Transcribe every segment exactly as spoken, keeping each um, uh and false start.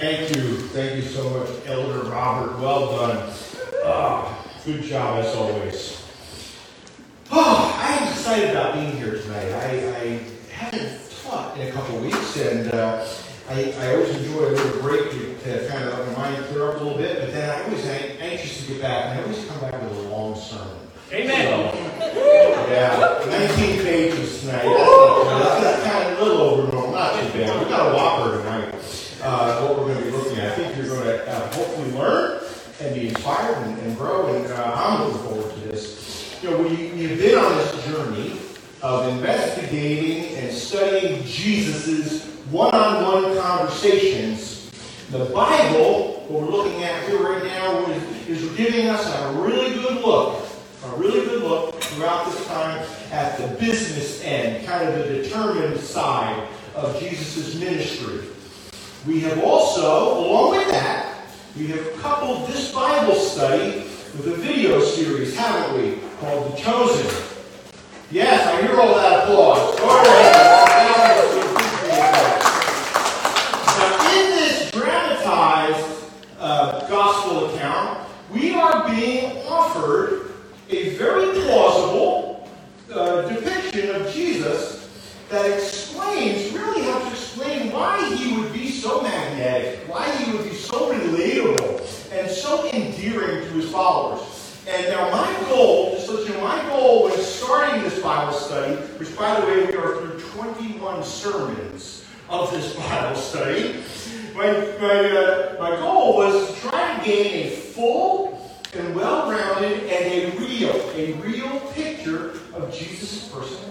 Thank you. Thank you so much, Elder Robert. Well done. Ah, good job as always. Oh, I am excited about being here tonight. I, I haven't taught in a couple of weeks, and uh, I, I always enjoy a little break to, to kind of let my mind clear up a little bit, but then I always am anxious to get back, and I always come back with a long sermon. Amen. So, yeah, nineteen pages tonight. That's, that's kind of a little over normal, not too bad. We've got a whopper tonight. Uh, what we're going to be looking at. I think you're going to uh, hopefully learn and be inspired and, and grow, and uh, I'm looking forward to this. You know, we, we've been on this journey of investigating and studying Jesus' one-on-one conversations. The Bible, what we're looking at here right now, is, is giving us a really good look, a really good look throughout this time at the business end, kind of the determined side of Jesus' ministry. We have also, along with that, we have coupled this Bible study with a video series, haven't we, called The Chosen. Yes, I hear all that applause. All right. Now, in this dramatized uh, gospel account, we are being offered a very plausible uh, depiction of Jesus that explains, really helps explain why he would be so magnetic, why he would be so relatable and so endearing to his followers. And now my goal, just so you know, my goal when starting this Bible study, which by the way, we are through twenty-one sermons of this Bible study, my, my, uh, my goal was to try to gain a full and well-rounded and a real, a real picture of Jesus' personality.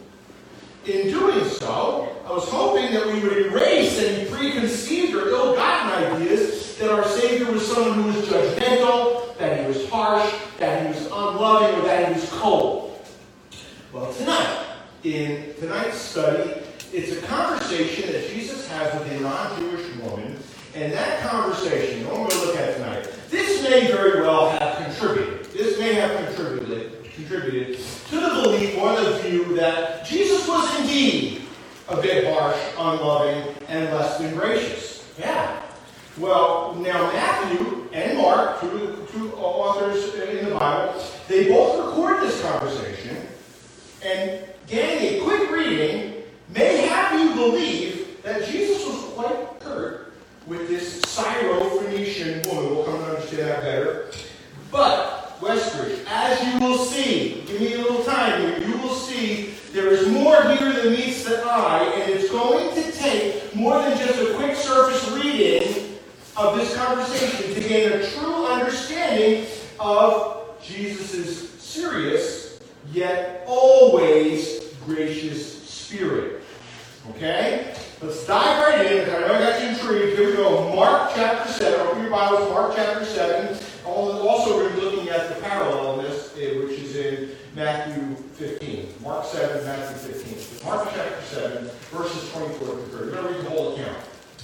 In doing so, I was hoping that we would erase any preconceived or ill-gotten ideas that our Savior was someone who was judgmental, that he was harsh, that he was unloving, or that he was cold. Well, tonight, in tonight's study, it's a conversation that Jesus has with a non-Jewish woman, and that conversation, what we're going to look at tonight, this may very well have contributed. This may have contributed contributed to the belief or the view that Jesus was indeed a bit harsh, unloving, and less than gracious. Yeah. Well, now Matthew and Mark, two, two authors in the Bible, they both record this conversation, and getting a quick reading may have you believe that Jesus was quite curt with this Syro-Phoenician woman. We'll come to understand that better. But Westridge, as you will see, give me a little time here, you will see there is more here than meets the eye, and it's going to take more than just a quick surface reading of this conversation to gain a true understanding of Jesus' serious, yet always gracious spirit. Okay? Let's dive right in. I know I got you intrigued. Here we go. Mark chapter seven. Open your Bibles, Mark chapter seven. Also, we're going to be looking at the parallel in this, which is in Matthew fifteen. Mark seven, Matthew fifteen. Mark chapter seven, verses twenty-four to thirty. We're going to read the whole account.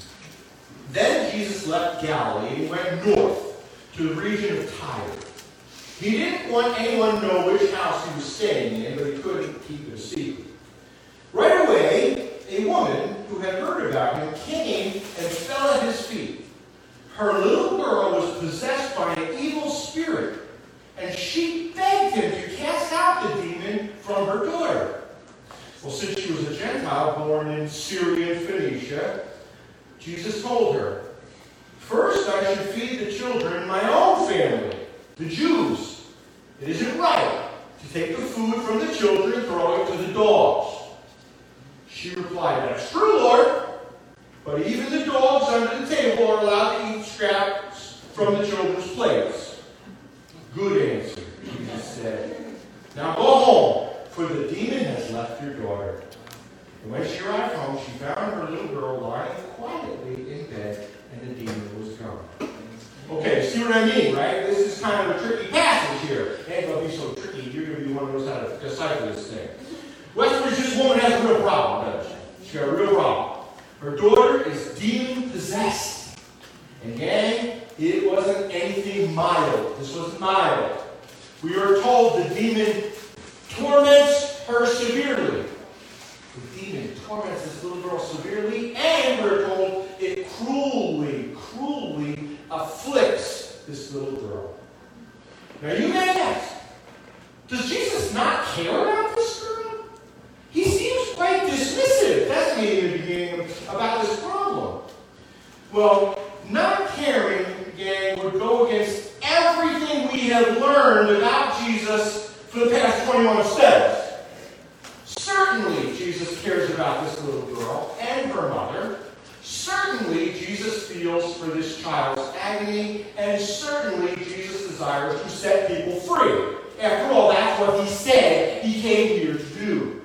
Then Jesus left Galilee and went north to the region of Tyre. He didn't want anyone to know which house he was staying in, but he couldn't keep it a secret. Right away, a woman who had heard about him came and fell at his feet. Her little girl was possessed by an evil spirit, and she begged him to cast out the demon from her daughter. Well, since she was a Gentile born in Syrian Phoenicia, Jesus told her, "First I should feed the children in my own family, the Jews. It isn't right to take the food from the children and throw it to the dogs." She replied, "That's true, Lord. But even the dogs under the table are allowed to eat scraps from the children's plates." "Good answer," Jesus said. "Now go home, for the demon has left your daughter." And when she arrived home, she found her little girl lying quietly in bed, and the demon was gone. Okay, see what I mean, right? This is kind of a tricky passage here. It ain't going to be so tricky. You're going to be one of those how to decipher this thing. Westridge, this woman has a real problem, doesn't she? She's got a real problem. Her daughter is demon-possessed. And gang, it wasn't anything mild. This was mild. We are told the demon torments her severely. The demon torments this little girl severely, and we're told it cruelly, afflicts this little girl. Now you may ask, does Jesus not care about this girl? He seems quite dismissive, doesn't he, in the beginning about this problem? Well, not caring, gang, would go against everything we have learned about Jesus for the past twenty-one studies. Certainly, Jesus cares about this little girl and her mother. Certainly, Jesus feels for this child's agony. And certainly, Jesus desires to set people free. After all, that's what he said he came here to do.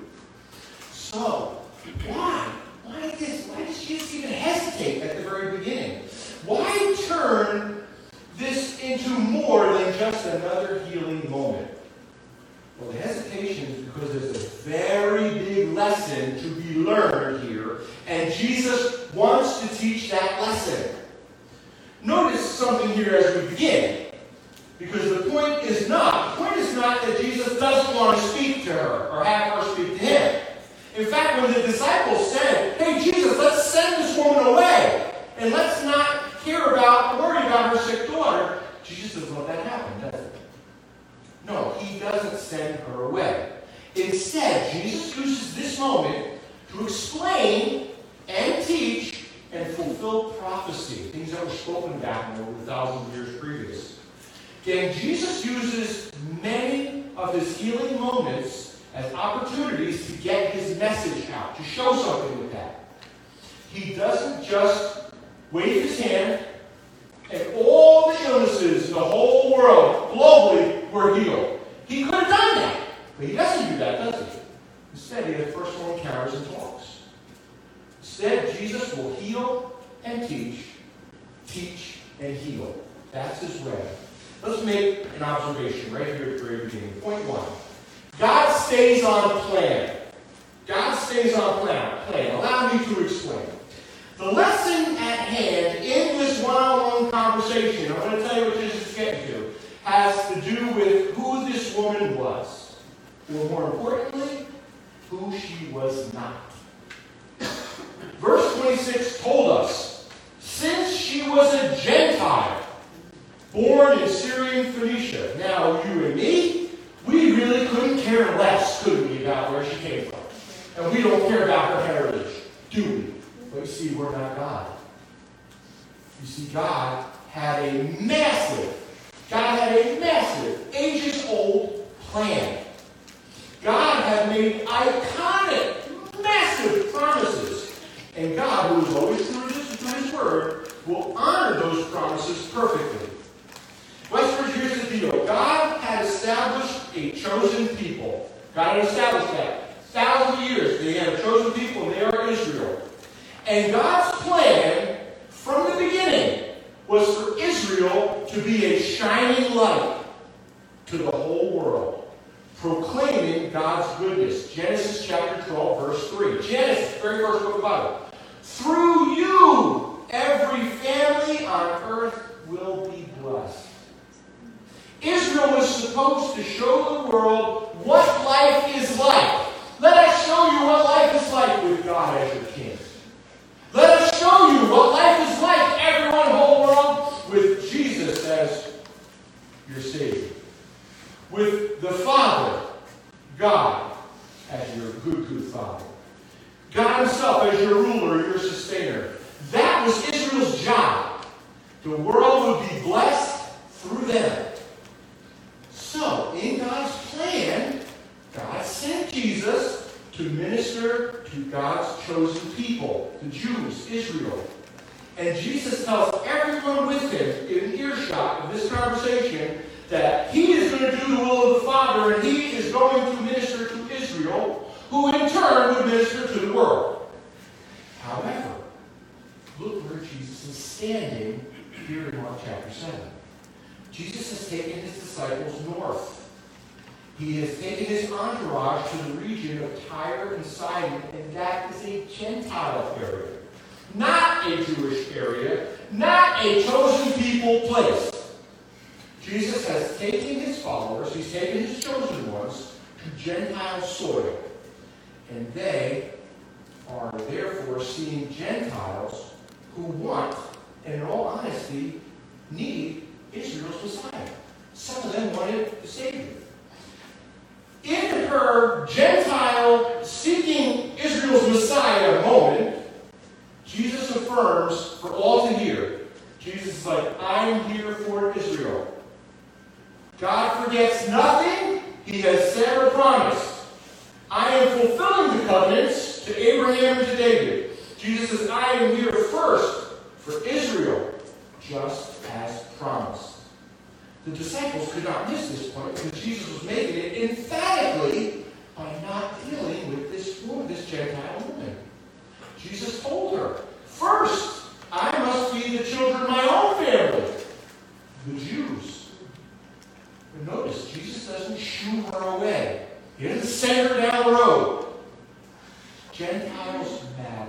So, why? Why this? Why does Jesus even hesitate at the very beginning? Why turn this into more than just another healing moment? Well, the hesitation is because there's a very big lesson to be learned here, and Jesus wants to teach that lesson. Notice something here as we begin, because the point is not, the point is not that Jesus doesn't want to speak to her or have her speak to him. In fact, when the disciples said, "Hey, Jesus, let's send this woman away, and let's not care about, worry about her sick daughter," Jesus doesn't let that happen, does he? No, he doesn't send her away. Instead, Jesus uses this moment to explain and teach and fulfill prophecy, things that were spoken about over the thousand years previous. Again, Jesus uses many of his healing moments as opportunities to get his message out, to show something with that. He doesn't just wave his hand and all the illnesses in the whole world, globally, were healed. He could have done that, but he doesn't do that, does he? Instead, he has personal encounters and talks. Instead, Jesus will heal and teach, teach and heal. That's his way. Let's make an observation right here at the very beginning. Point one. God stays on plan. God stays on plan. plan. Allow me to explain. The lesson at hand in this one-on-one conversation, I'm going to tell you what Jesus is getting to, has to do with who this woman was. Or more importantly, who she was not. Verse twenty-six told us, since she was a Gentile, born in Syrian Phoenicia. Now, you and me, we really couldn't care less, could we, about where she came from. And we don't care about her heritage, do we? But you see, we're not God. You see, God had a massive, God had a massive, ages-old plan. God had made iconic, massive promises. And God, who is always true to his word, will honor those promises perfectly. Westford, here's the deal. God had established a chosen people. God had established that. Thousands of years, they had a chosen people, and they are Israel. And God's plan, from the beginning, was for Israel to be a shining light to the whole world, proclaiming God's goodness. Genesis chapter twelve, verse three. Genesis, very first book of the Bible. Through you, every family on earth will be blessed. Israel was supposed to show the world what life is like. Let us show you what life is like with God as your king. Let us show you what life is like, everyone in the whole world, with Jesus as your Savior. With the Father, God, as your good, good Father. God himself as your ruler, your sustainer. That was Israel's job. The world would be blessed through them. So, in God's plan, God sent Jesus to minister to God's chosen people, the Jews, Israel. And Jesus tells everyone with him in earshot of this conversation that he is going to do the will of the Father, and he is going to minister to Israel, who in turn would minister to the world. However, look where Jesus is standing here in Mark chapter seven. Jesus has taken his disciples north. He has taken his entourage to the region of Tyre and Sidon, and that is a Gentile area. Not a Jewish area, not a chosen people place. Jesus has taken his followers, he's taken his chosen ones, to Gentile soil. And they are therefore seeing Gentiles who want, and in all honesty, need Israel's Messiah. Some of them wanted a Savior. In her Gentile seeking Israel's Messiah moment, Jesus affirms for all to hear. Jesus is like, I am here for Israel. God forgets nothing he has said or promised. I am fulfilling the covenants to Abraham and to David. Jesus says, I am here first for Israel, just as promised. The disciples could not miss this point because Jesus was making it emphatically by not dealing with this woman, this Gentile woman. Jesus told her, first, I must feed the children of my own family, the Jews. But notice, Jesus doesn't shoo her away. He doesn't send her down the road. Gentiles matter.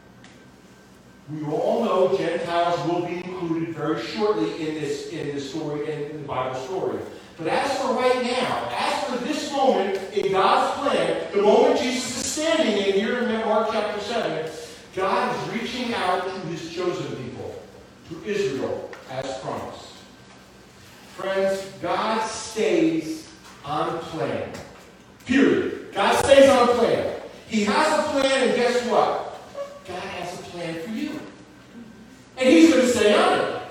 We all know Gentiles will be included very shortly in this, in this story, in the Bible story. But as for right now, as for this moment in God's plan, the moment Jesus is standing in here in Mark chapter seven, God is reaching out to his chosen people, to Israel, as promised. Friends, God stays on plan. Period. God stays on plan. He has a plan, and guess what? God has a plan for you. And he's going to stay on it.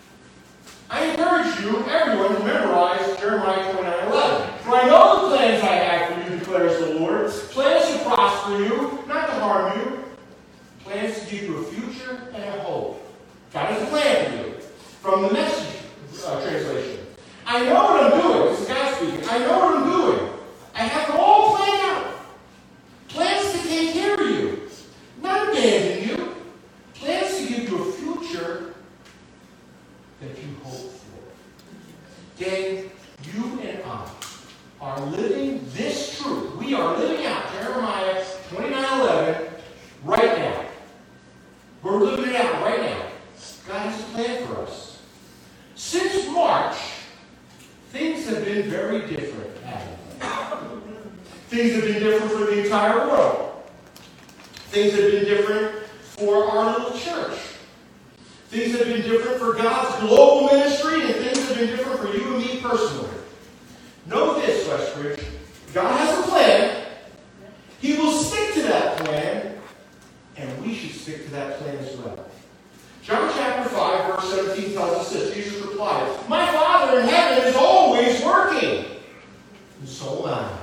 I encourage you, everyone, to memorize Jeremiah twenty-nine eleven. For I know the plans I have for you, declares the Lord. Plans to prosper you, not to harm you. Plans to give you a future and a hope. God has a plan for you. From the Message uh, translation. I know what I'm doing. This is God speaking. I know what I'm doing. I have it all planned out. Plans to take care of you. Not abandon you. Plans to give you a future that you hope for. Gang, you and I are living this truth. We are living out Jeremiah twenty-nine eleven right now. We're living it out right now. God has a plan for us. Since March, things have been very different, haven't they? Things have been different for the entire world. Things have been different for our little church. Things have been different for God's global ministry, and things have been different for you and me personally. Know this, Westbridge. God has a plan. He will stick to that plan, and we should stick to that plan as well. John chapter five, verse seventeen tells us this. Jesus replied, my Father in heaven is always working, and so am I.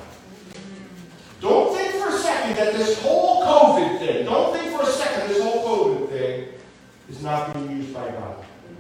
Don't think for a second that this whole COVID thing, don't think for a second this whole COVID thing is not being used by God.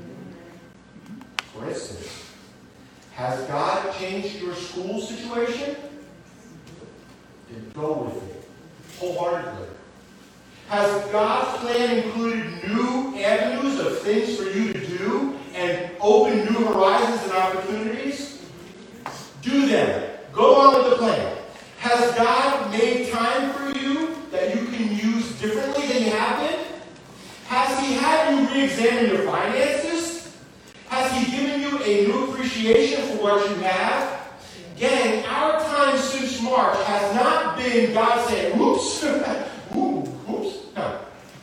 For instance, has God changed your school situation? Then go with it, wholeheartedly. Has God's plan included new avenues of things for you to do and open new horizons and opportunities? Do them. Go on with the plan. Has God made time for you that you can use differently than you have been? Has He had you re-examine your finances? Has He given you a new appreciation for what you have? Gang, our time since March has not been God saying, oops, ooh, oops. No.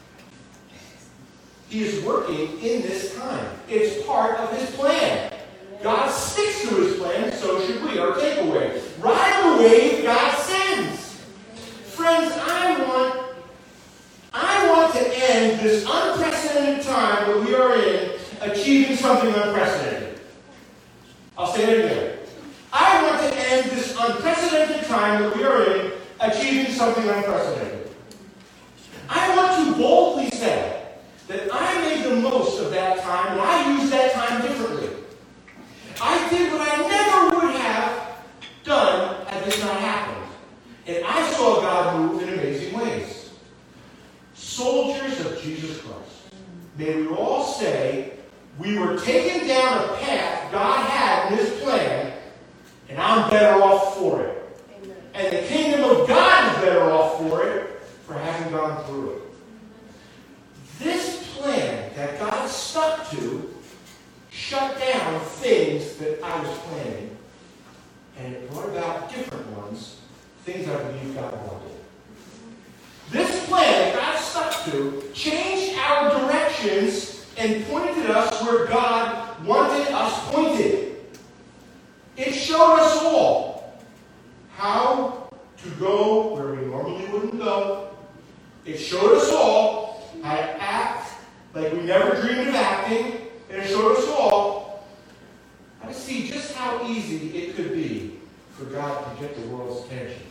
He is working in this time. It's part of His plan. God sticks to His plan, so should we. Our takeaway. Ride the wave God sends. Friends, I want, I want to end this unprecedented time that we are in achieving something unprecedented. I'll say it again. I want to end this unprecedented time that we are in achieving something unprecedented. I want to boldly say that I made the most of that time and I used that time differently. I did what I never would have done had this not happened. And I saw God move in amazing ways. Soldiers of Jesus Christ, may we all say, we were taken down a path God had in His plan, and I'm better off for it. Amen. And the kingdom of God is better off for it for having gone through it. This plan that God stuck to shut down things that I was planning, and it brought about different ones, things I believe God wanted. This plan that God stuck to changed our directions and pointed us where God wanted us pointed. It showed us all how to go where we normally wouldn't go. It showed us all how to act like we never dreamed of acting. And it showed us all how to see just how easy it could be for God to get the world's attention.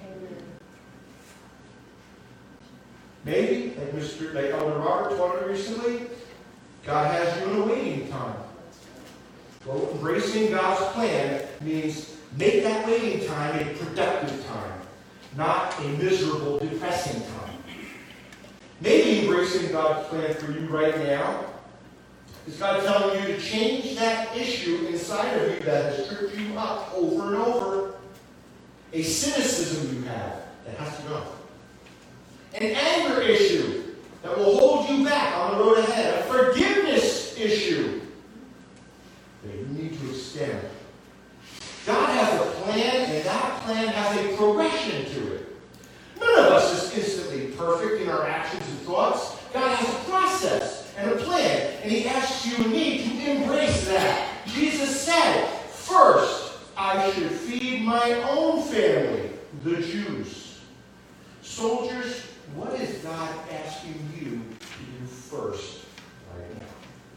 Maybe, like Mister like Elder Robert taught me recently, God has you in a waiting time. Well, embracing God's plan means make that waiting time a productive time, not a miserable, depressing time. Maybe embracing God's plan for you right now is God telling you to change that issue inside of you that has tripped you up over and over. A cynicism you have that has to go. An anger issue that will hold you back on the road ahead. A forgiveness issue that you need to extend. God has a plan, and that plan has a progression to it. None of us is instantly perfect in our actions and thoughts. God has a process and a plan, and He asks you and me to embrace that. Jesus said, first, I should feed my own family, the Jews. Soldiers, what is God asking you to do first right now?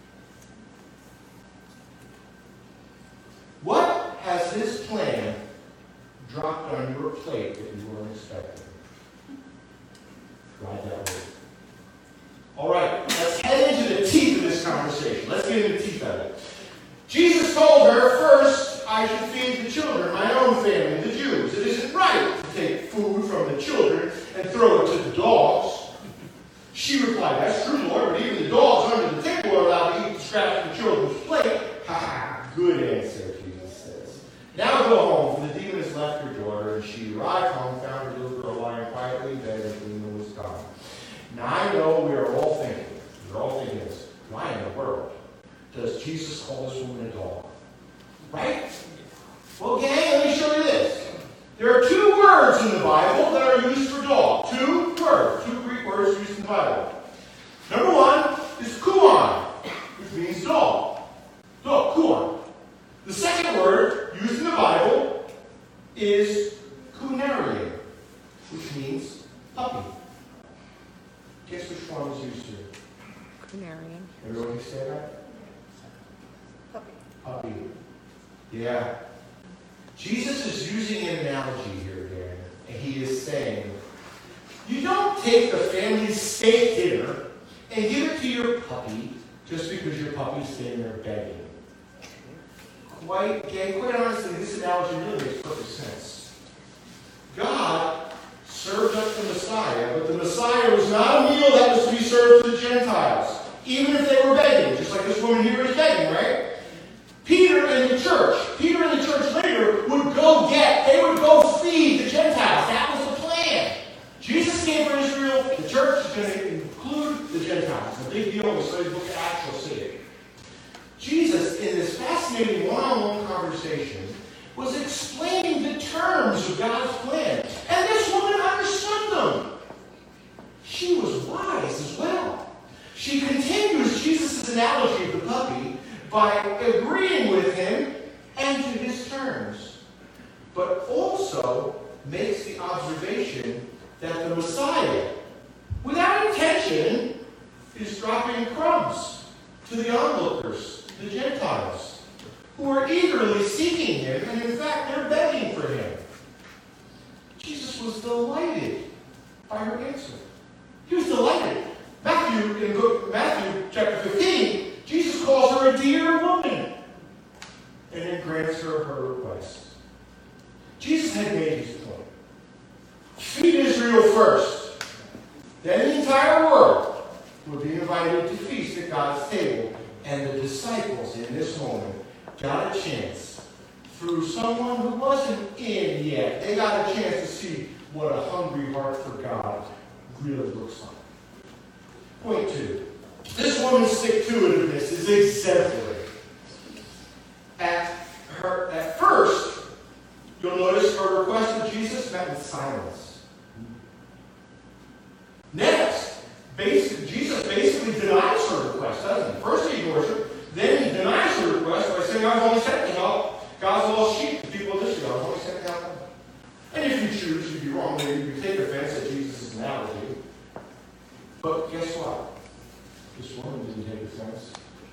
What has His plan dropped on your plate that you weren't expecting? Ride that way. All right, let's head into the teeth of this conversation. Let's get into the teeth of it. Jesus told her, first, I should feed the children, my own family, the Jews. It isn't right to take food from the children and throw it to the dogs. She replied, that's true, Lord, but even the dogs under the table are allowed to eat the scraps from the children's plate. Ha ha, good answer, Jesus says. Now go home, for the demon has left your daughter. And she arrived home, found her little girl lying quietly in bed, and the demon was gone. Now I know we are all thinking, we're all thinking this, why in the world does Jesus call this woman a dog? Right? Well, gang, let me show you this. There are two words in the Bible that are used for dog. Two words, two Greek words used in the Bible. Number one is kuon, which means dog. Dog, kuon. The second word used in the Bible is kunarian, which means puppy. Guess which one was used here? Kunarian. Everyone can say that? Puppy. Puppy. Yeah. Jesus is using an analogy here again, and He is saying, you don't take the family's steak dinner and give it to your puppy just because your puppy's sitting there begging. Quite, okay, quite honestly, this analogy really makes perfect sense. God served up the Messiah, but the Messiah was not a meal that was to be served to the Gentiles, even if they were begging, just like this woman here is begging, right? Peter and the church, Peter and the church later would go get, they would go feed the Gentiles. That was the plan. Jesus came for Israel, the church is going to include the Gentiles. It's a big deal when we study the book of Acts, you'll see it. Jesus, in this fascinating one-on-one conversation, was explaining the terms of God's plan. And this woman understood them. She was wise as well. She continues Jesus' analogy of the puppy by agreeing with him and to his terms, but also makes the observation that the Messiah, without intention, is dropping crumbs to the onlookers, the Gentiles, who are eagerly seeking him, and in fact, they're begging for him. Jesus was delighted by her answer. He was delighted. Matthew, in Matthew chapter fifteen, Jesus calls her a dear woman, and then grants her her request. Jesus had made his point. Feed Israel first. Then the entire world would be invited to feast at God's table. And the disciples in this moment got a chance, through someone who wasn't in yet, they got a chance to see what a hungry heart for God really looks like. Point two. This woman's stick-to-itiveness is exemplary. At, her, at first, you'll notice her request of Jesus met with silence. Next, basic, Jesus basically denies her request, doesn't he? First he ignores her, then he denies her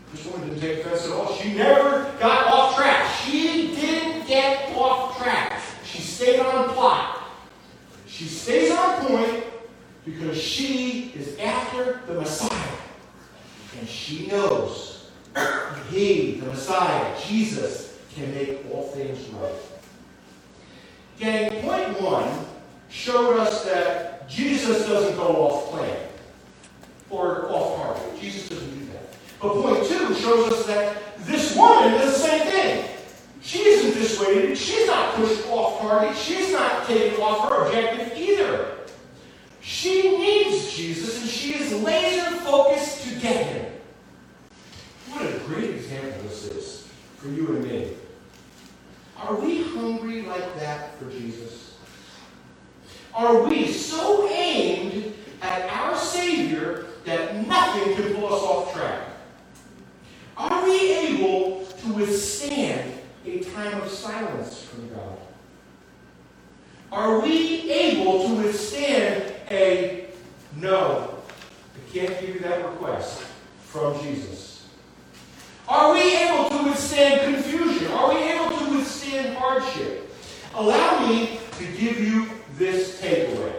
This woman didn't take offense at all. She never got off track. She didn't get off track. She stayed on plot. She stays on point because she is after the Messiah. And she knows he, the Messiah, Jesus, can make all things right. Gang, point one showed us that Jesus doesn't go off plan or off target. Jesus doesn't do that. But point two shows us that this woman does the same thing. She isn't dissuaded. She's not pushed off target. She's not taken off her objective either. She needs Jesus, and she is laser focused to get him. What a great example this is for you and me. Are we hungry like that for Jesus? Are we so aimed at our Savior that nothing can pull us off track? Are we able to withstand a time of silence from God? Are we able to withstand a no, I can't give you that request from Jesus? Are we able to withstand confusion? Are we able to withstand hardship? Allow me to give you this takeaway.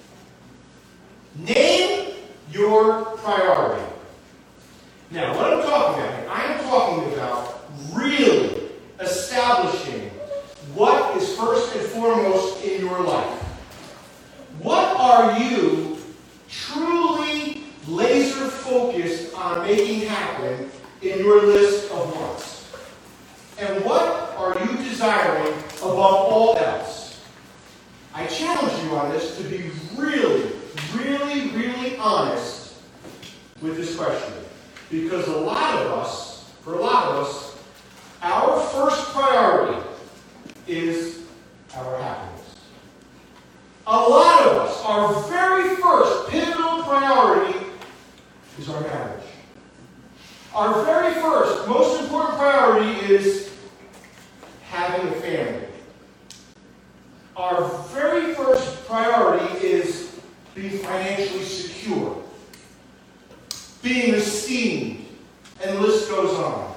Name your priority. Now, what I'm talking about here, I'm talking about really establishing what is first and foremost in your life. What are you truly laser focused on making happen in your list of wants? And what are you desiring above all else? I challenge you on this to be really, really, really honest with this question. Because a lot of us, for a lot of us, our first priority is our happiness. A lot of us, our very first pivotal priority is our marriage. Our very first, most important priority is having a family. Our very first priority is being financially secure, being esteemed, and the list goes on.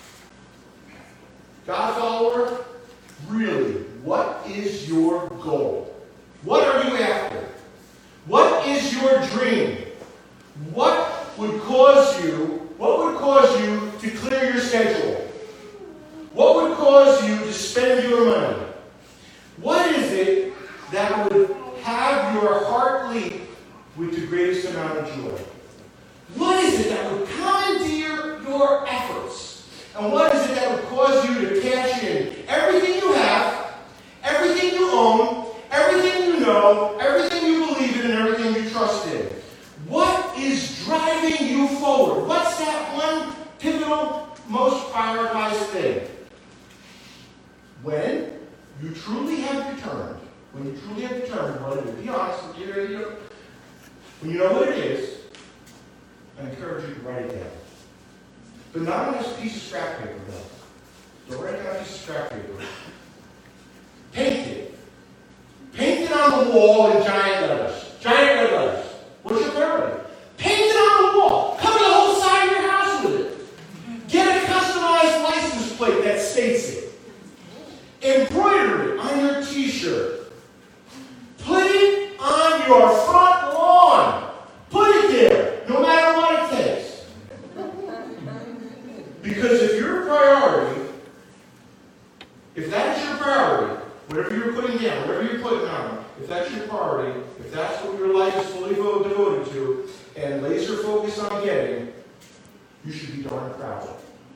God follower, really, what is your goal? What are you after? What is your dream? What would cause you, what would cause you to clear your schedule? What would cause you to spend your money? What is it that would have your heart leap with the greatest amount of joy? What is it that would commandeer your efforts? And what is it that would cause you to cash in everything you have, everything you own, everything you know, everything you believe in, and everything you trust in? What is driving you forward? What's that one pivotal, most prioritized thing? When you truly have determined, when you truly have determined what it is, be honest, you know, when you know what it is, I encourage you to write it down. But not on this piece of scrap paper, though. Don't write it down on a piece of scrap paper. Paint it. Paint it on the wall in giant letters. Giant red letters. What's your priority? Paint it on the wall. Cover the whole side of your house with it. Get a customized license plate that states it. Embroider it on your t-shirt. Put it on your front lawn. Put it there, no matter what it takes. Because if your priority, if that is your priority, whatever you're putting down, whatever you're putting on, if that's your priority, if that's what your life is fully devoted to, and laser focused on getting, you should be darn proud.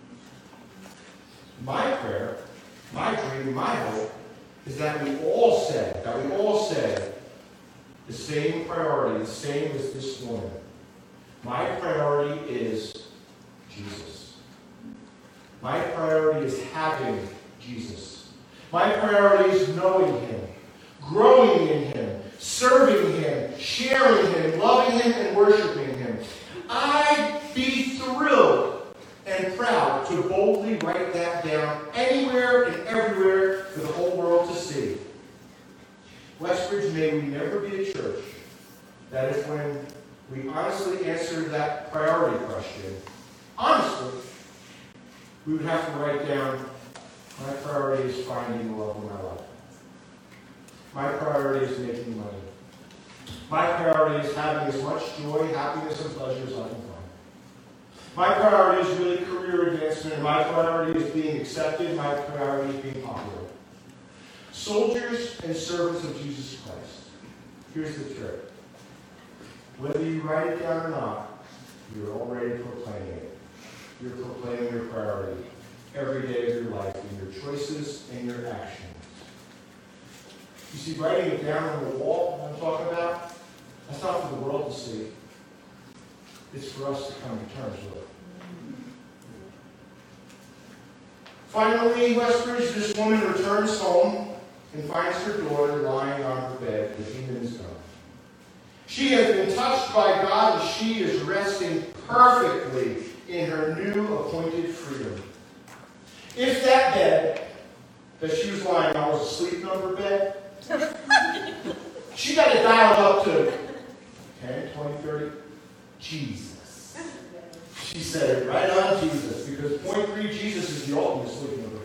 My prayer, my dream, my hope, is that we all said, that we all said the same priority, the same as this woman. My priority is Jesus. My priority is having Jesus. My priority is knowing Him, growing in Him, serving Him, sharing Him, loving Him, and worshiping Him. I'd be thrilled and proud to boldly write that down anywhere and everywhere for the whole world to see. Westbridge, may we never be a church that if when we honestly answer that priority question, honestly, we would have to write down, my priority is finding the love of my life. My priority is making money. My priority is having as much joy, happiness, and pleasure as I can find. My priority is really career advancement. My priority is being accepted. My priority is being popular. Soldiers and servants of Jesus Christ. Here's the trick. Whether you write it down or not, you're already proclaiming it. You're proclaiming your priority every day of your life in your choices and your actions. You see, writing it down on the wall I'm talking about, that's not for the world to see. It's for us to come to terms with. Finally, Westbridge, this woman returns home and finds her daughter lying on her bed, the demon is gone. She has been touched by God and she is resting perfectly in her new appointed freedom. If that bed that she was lying on was a sleep number bed, she got it dialed up to ten, twenty, thirty. Jesus. She said it right on Jesus, because point three Jesus is the ultimate sleep number.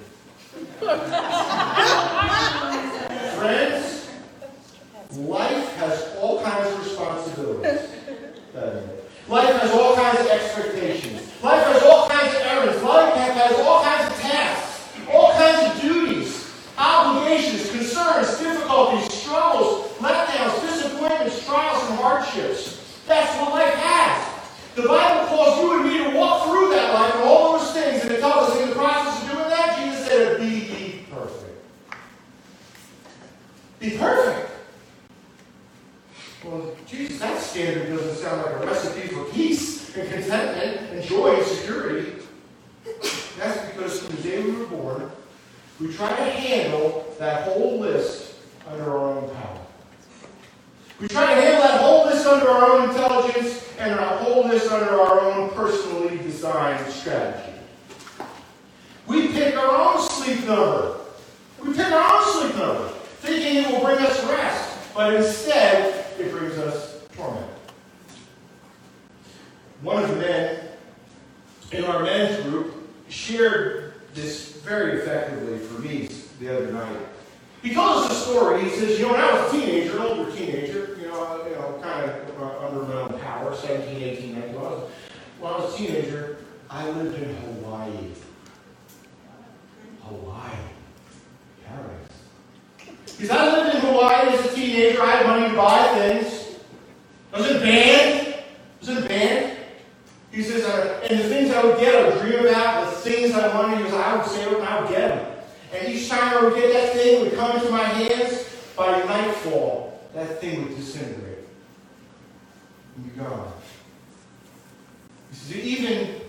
Friends, life has all kinds of responsibilities. Life has all kinds of expectations. Life has all kinds of errands. Life has all kinds of tasks, all kinds of duties, obligations, concerns, difficulties, struggles, letdowns, disappointments, trials, and hardships. That's what life has. The Bible calls you and me to walk through that life and all those things, and it tells us in the process of doing that, Jesus said, be ye perfect. Be perfect. Well, Jesus, that standard doesn't sound like a recipe for peace and contentment and joy and security. That's because from the day we were born, we try to handle that whole list under our own power. We try to handle that whole list under our own intelligence and our whole list under our own personally designed strategy. We pick our own sleep number. We pick our own sleep number, thinking it will bring us rest, but instead, it brings us torment. One of the men in our men's group shared this very effectively for me the other night. He told us a story. He says, you know, when I was a teenager, an older teenager, you know, you know, kind of uh, under my own power, seventeen, eighteen, nineteen, when I was, when I was a teenager, I lived in Hawaii. Hawaii. Paradise. Because I lived in Hawaii as a teenager. I had money to buy things. I was in band. I was in band. He says, uh, and the things I would get, I would dream about, the things I wanted, he goes, I would save them and I would get them. And each time I would get that thing, it would come into my hands. By nightfall, that thing would disintegrate and be gone. He says, even,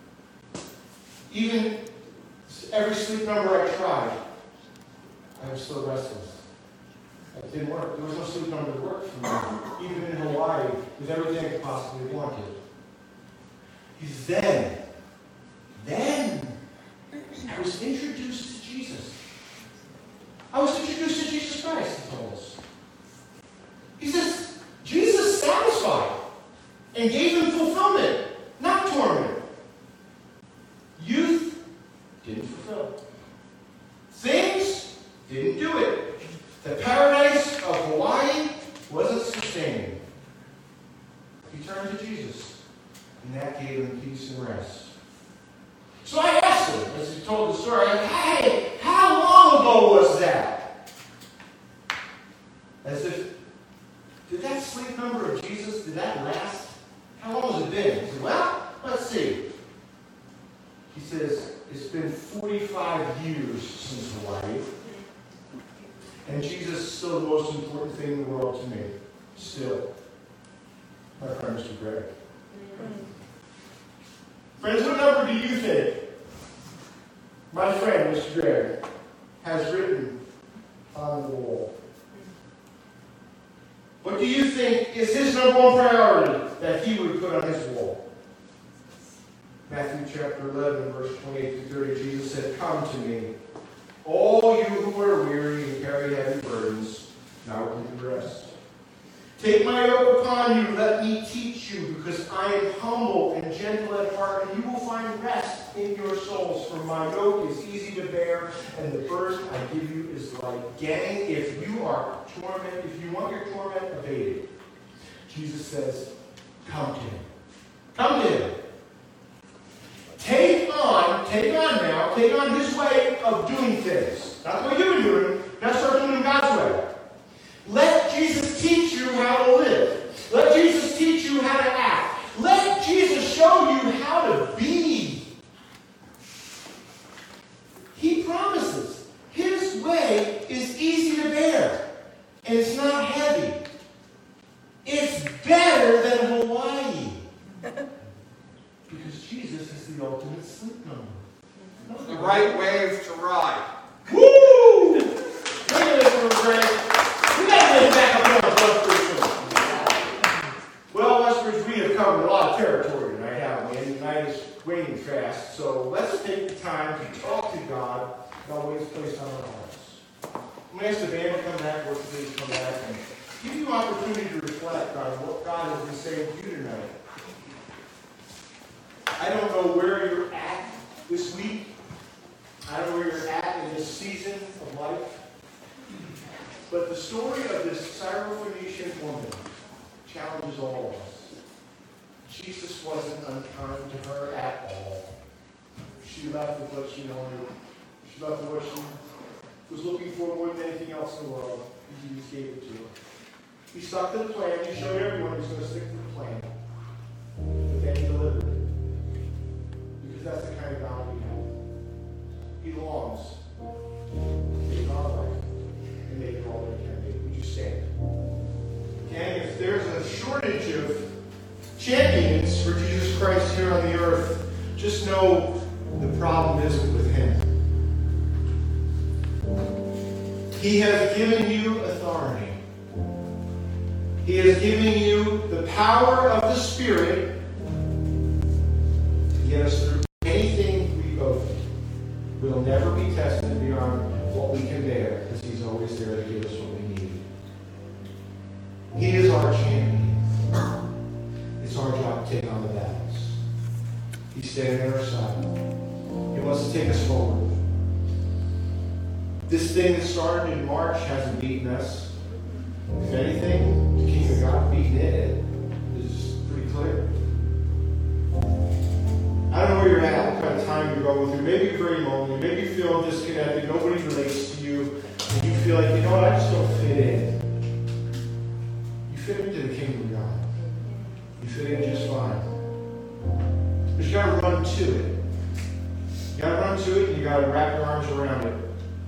even every sleep number I tried, I was still restless. It didn't work. There was no sleep number that worked for me, even in Hawaii, with everything I could possibly wanted. He says, then, then, I was introduced to Jesus. I was introduced to Jesus Christ, he told us. He says, Jesus satisfied and gave him fulfillment, not torment. Youth didn't fulfill. Things didn't do it. The paradise of Hawaii wasn't sustaining. He turned to Jesus, and that gave him peace and rest. So I asked him, as he told the story, I said, hey, how long ago was that? As if, did that sleep number of Jesus, did that last? How long has it been? He said, well, let's see. He says, it's been forty-five years since Hawaii. And Jesus is still the most important thing in the world to me. Still. My friend, Mister Greg. Friends, what number do you think my friend, Mister Greg, has written on the wall? What do you think is his number one priority that he would put on his wall? Matthew chapter eleven, verse twenty-eight to thirty, Jesus said, come to me, all you who are weary and carry heavy burdens, and I will give you rest. Take my yoke upon you, let me teach you, because I am humble and gentle at heart, and you will find rest in your souls, for my yoke is easy to bear, and the burden I give you is light. Gang, if you are tormented, if you want your torment abated, Jesus says, come to him. Come to him. Take on, take on now, take on his way of doing things. Not the way you've been doing. Now start doing it God's way. Let Jesus teach you how to live. Let Jesus teach you how to act. Let Jesus show you how to be. He promises his way is easy to bear. And it's not heavy. It's better than Hawaii. Because Jesus is the ultimate sleep number. The right wave to ride. Woo! Look at this one, Greg. We got to get back up on Westbridge. Well, Westbridge, we have covered a lot of territory tonight, haven't we? And the night is waning fast. So let's take the time to talk to God about what he's placed on our hearts. I'm going to ask the band to come back, work please come back, and give you an opportunity to reflect on what God has been saying to you tonight. I don't know where you're at this week. I don't know where you're at in this season of life. But the story of this Syrophoenician woman challenges all of us. Jesus wasn't unkind to her at all. She left with what she wanted. She left with what she was looking for more than anything else in the world. And Jesus gave it to her. He stuck to the plan. He showed everyone he was going to stick to the plan. But then he delivered. Because that's the kind of God we have. He longs to take our life and make it all that it can be. Would you stand? And if there's a shortage of champions for Jesus Christ here on the earth, just know the problem isn't with him. He has given you authority. He has given you the power of the Spirit to get us through anything we go through. We'll never be tested beyond what we can bear, because he's always there to give us what we need. He is our champion. It's our job to take on the battles. He's standing at our side. He wants to take us forward. This thing that started in March hasn't beaten us. If anything, the kingdom of God beaten it. It's pretty clear. I don't know where you're at, what kind of time you're going through. Maybe you're very lonely. Maybe you feel disconnected. Nobody relates to you. And you feel like, you know what, I just don't fit in. You fit into the kingdom of God. You fit in just fine. But you got to run to it. You got to run to it, and you got to wrap your arms around it.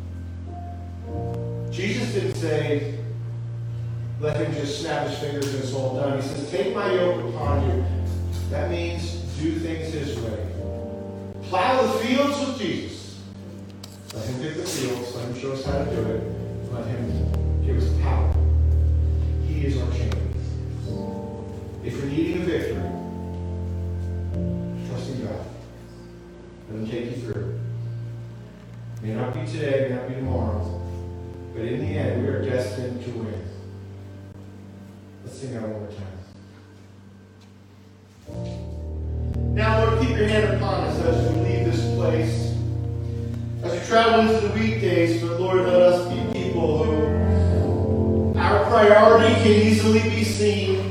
Jesus didn't say, let him just snap his fingers and it's all done. He says, take my yoke upon you. That means do things his way. Plow the fields with Jesus. Let him pick the fields. Let him show us how to do it. Let him give us the power. He is our champion. If you're needing a victory, trust in God. Let him take you through. It may not be today, may not be tomorrow. But in the end, we are destined to win. Let's sing that one more time. Now, Lord, keep your hand upon us as we leave this place. As we travel into the weekdays, but Lord, let us be people who our priority can easily be seen.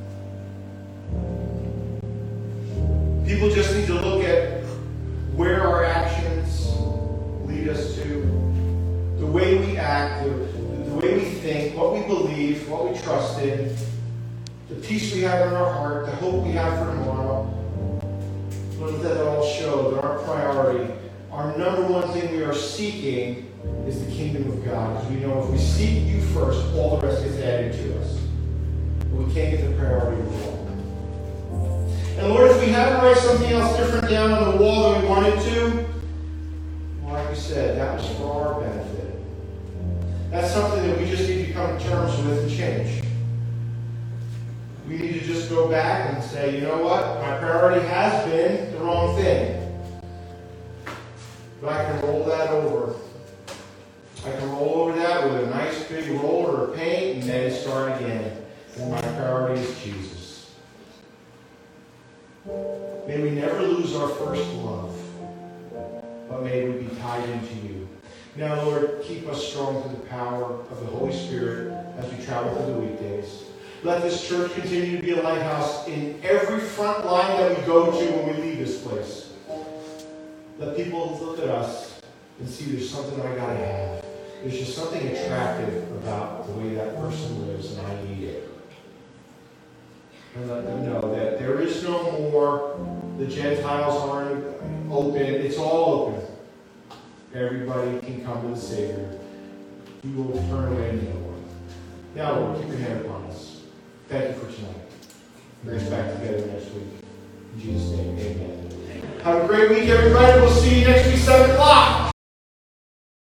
People just need to look at where our actions lead us to. The way we act, the, the way we think, what we believe, what we trust in, the peace we have in our heart, the hope we have for tomorrow. Lord, let that all show that our priority, our number one thing we are seeking is the kingdom of God. Because we know if we seek you first, all the rest gets added to us. But we can't get the priority wrong. And Lord, if we have to write something else different down on the wall than we wanted to, well, like we said, that was for our benefit. That's something that we just need to come to terms with and change. We need to just go back and say, you know what? My priority has been the wrong thing. But I can roll that over. I can roll over that with a nice big roller of paint and then start again. And my priority is Jesus. May we never lose our first love. be tied into you. Now, Lord, keep us strong through the power of the Holy Spirit as we travel through the weekdays. Let this church continue to be a lighthouse in every front line that we go to when we leave this place. Let people look at us and see there's something I got to have. There's just something attractive about the way that person lives, and I need it. And let them know that there is no more, the Gentiles aren't open, it's all open. Everybody can come to the Savior. You will turn away no one. Now, Lord, keep your hand upon us. Thank you for tonight. Bring us back together next week. In Jesus' name, amen. Have a great week, everybody. We'll see you next week.